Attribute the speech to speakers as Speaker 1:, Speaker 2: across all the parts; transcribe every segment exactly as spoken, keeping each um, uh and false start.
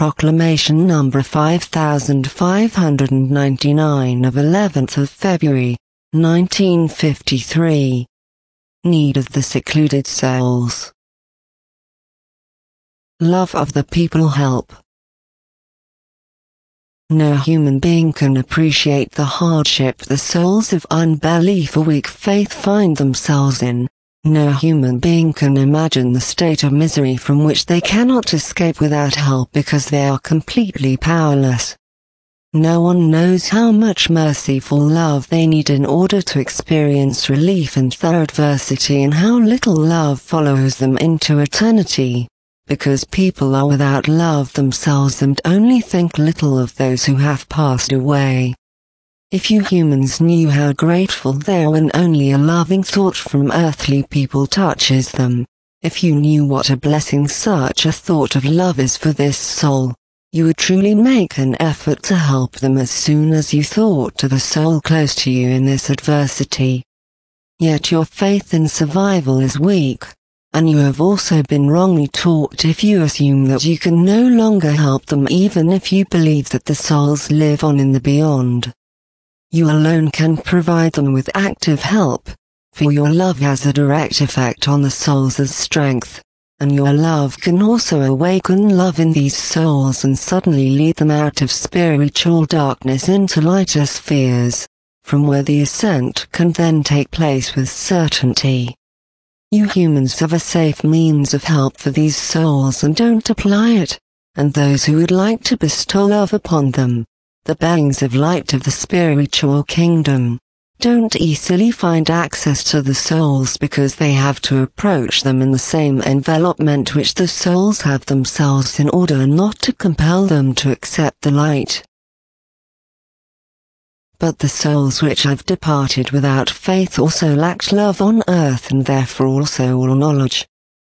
Speaker 1: Proclamation number five thousand five hundred ninety-nine of eleventh of February, nineteen fifty-three. Need of the secluded souls. Love of the people help. No human being can appreciate the hardship the souls of unbelief or weak faith find themselves in. No human being can imagine the state of misery from which they cannot escape without help because they are completely powerless. No one knows how much merciful love they need in order to experience relief in their adversity and how little love follows them into eternity, because people are without love themselves and only think little of those who have passed away. If you humans knew how grateful they are when only a loving thought from earthly people touches them, if you knew what a blessing such a thought of love is for this soul, you would truly make an effort to help them as soon as you thought to the soul close to you in this adversity. Yet your faith in survival is weak, and you have also been wrongly taught if you assume that you can no longer help them even if you believe that the souls live on in the beyond. You alone can provide them with active help, for your love has a direct effect on the souls as strength, and your love can also awaken love in these souls and suddenly lead them out of spiritual darkness into lighter spheres, from where the ascent can then take place with certainty. You humans have a safe means of help for these souls and don't apply it, and those who would like to bestow love upon them, the beings of light of the spiritual kingdom, don't easily find access to the souls because they have to approach them in the same envelopment which the souls have themselves in order not to compel them to accept the light. But the souls which have departed without faith also lacked love on earth and therefore also all knowledge.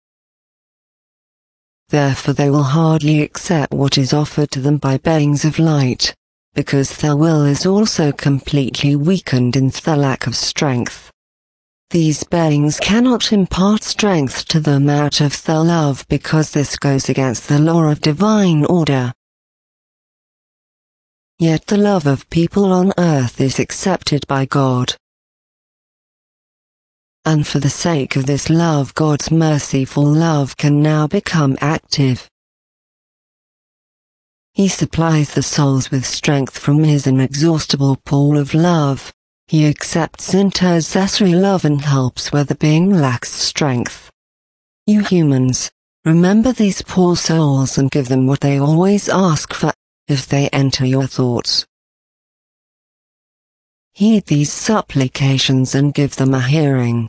Speaker 1: Therefore they will hardly accept what is offered to them by beings of light, because their will is also completely weakened in their lack of strength. These beings cannot impart strength to them out of their love because this goes against the law of divine order. Yet the love of people on earth is accepted by God. And for the sake of this love, God's merciful love can now become active. He supplies the souls with strength from his inexhaustible pool of love. He accepts intercessory love and helps where the being lacks strength. You humans, remember these poor souls and give them what they always ask for, if they enter your thoughts. Heed these supplications and give them a hearing.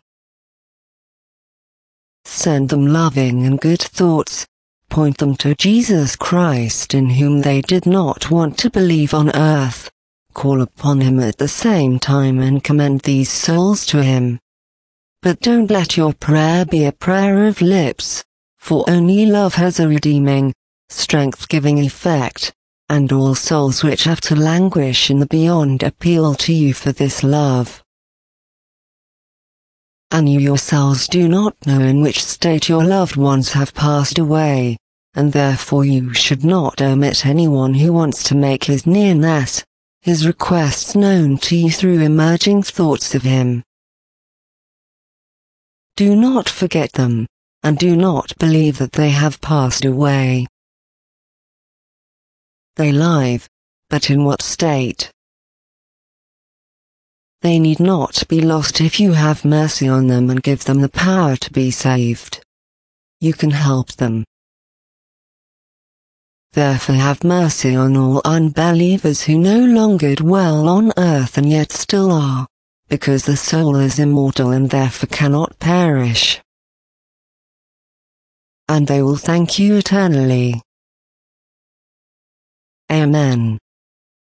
Speaker 1: Send them loving and good thoughts. Point them to Jesus Christ in whom they did not want to believe on earth. Call upon him at the same time and commend these souls to him. But don't let your prayer be a prayer of lips, for only love has a redeeming, strength-giving effect, and all souls which have to languish in the beyond appeal to you for this love. And you yourselves do not know in which state your loved ones have passed away, and therefore you should not omit anyone who wants to make his nearness, his requests known to you through emerging thoughts of him. Do not forget them, and do not believe that they have passed away. They live, but in what state? They need not be lost if you have mercy on them and give them the power to be saved. You can help them. Therefore have mercy on all unbelievers who no longer dwell on earth and yet still are, because the soul is immortal and therefore cannot perish. And they will thank you eternally. Amen.